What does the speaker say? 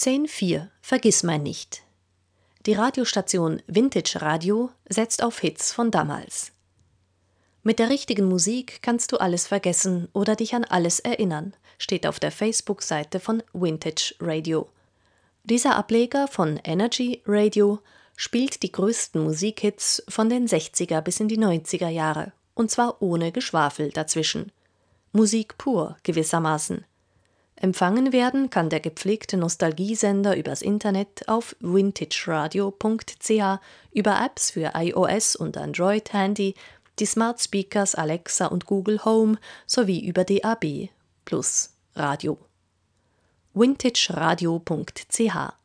17.4 Vergissmeinnicht. Die Radiostation Vintage Radio setzt auf Hits von damals. Mit der richtigen Musik kannst du alles vergessen oder dich an alles erinnern, steht auf der Facebook-Seite von Vintage Radio. Dieser Ableger von Energy Radio spielt die größten Musikhits von den 60er bis in die 90er Jahre, und zwar ohne Geschwafel dazwischen. Musik pur gewissermaßen. Empfangen werden kann der gepflegte Nostalgiesender übers Internet auf vintageradio.ch, über Apps für iOS und Android-Handy, die Smart Speakers Alexa und Google Home sowie über DAB+ Radio. vintageradio.ch